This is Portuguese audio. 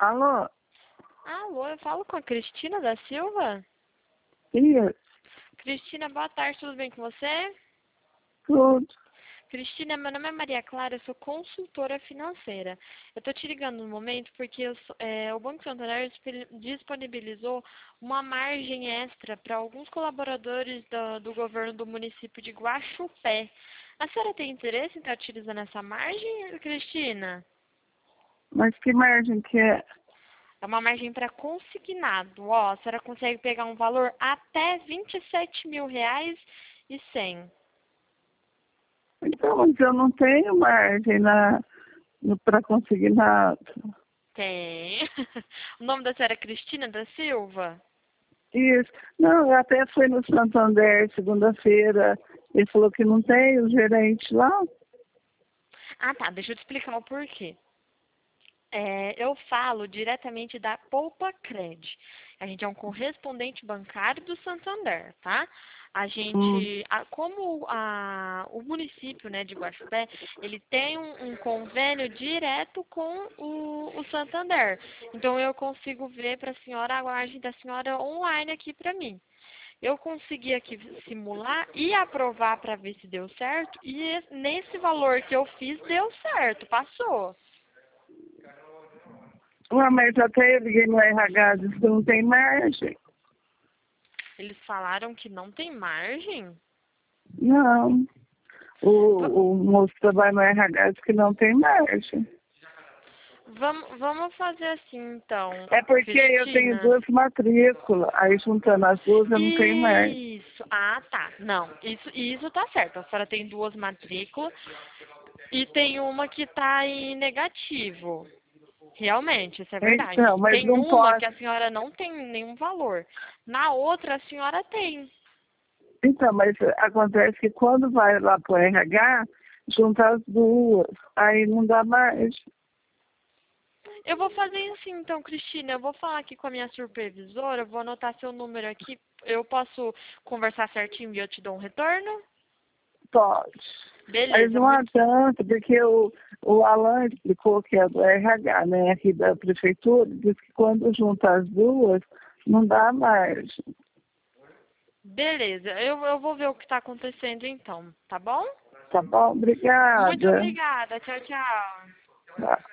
Alô? Alô, eu falo com a Cristina da Silva? Isso, Cristina, boa tarde, tudo bem com você? tudo. Cristina, meu nome é Maria Clara, eu sou consultora financeira. Eu estou te ligando no momento porque o Banco Santander disponibilizou uma margem extra para alguns colaboradores do governo do município de Guaxupé. A senhora tem interesse em estar utilizando essa margem, Cristina? Mas que margem que é? É uma margem para consignado. Ó, a senhora consegue pegar um valor até R$ 27.100. Então, mas eu não tenho margem para conseguir nada. Tem. O nome da senhora é Cristina da Silva? Isso. Não, eu até fui no Santander segunda-feira. Ele falou que não tem o gerente lá. Ah, tá. Deixa eu te explicar o porquê. Eu falo diretamente da Poupa Cred. A gente é um correspondente bancário do Santander, tá? A Hum. gente, o município, né, de Guaxupé, ele tem um convênio direto com o Santander. Então eu consigo ver para a senhora a margem da senhora online aqui para mim. Eu consegui aqui simular e aprovar para ver se deu certo. E nesse valor que eu fiz, deu certo, passou. Mas até eu liguei no RH, disse que não tem margem. Eles falaram que não tem margem? Não. Va- O moço que trabalha no RH disse que não tem margem. vamos fazer assim, então, É porque eu tenho Cristina. duas matrículas, aí juntando as duas eu não tenho mais. Isso. Ah, tá. Não, isso tá certo. A senhora tem duas matrículas e tem uma que tá em negativo. Realmente, isso é verdade. Então, E mas tem não uma pode. que a senhora não tem nenhum valor. Na outra, a senhora tem. Então, mas acontece que quando vai lá pro RH, junta as duas, aí não dá mais. Eu vou fazer assim, então, Cristina. Eu vou falar aqui com a minha supervisora, eu vou anotar seu número aqui. Eu posso conversar certinho e eu te dou um retorno? Pode. Mas Beleza, não muito. adianta, porque o Alan explicou que é do RH, né, aqui da prefeitura, diz que quando junta as duas, não dá mais. Beleza, eu vou ver o que está acontecendo então, tá bom? Tá bom? Muito Obrigada. obrigada. Tchau, tchau. Tá.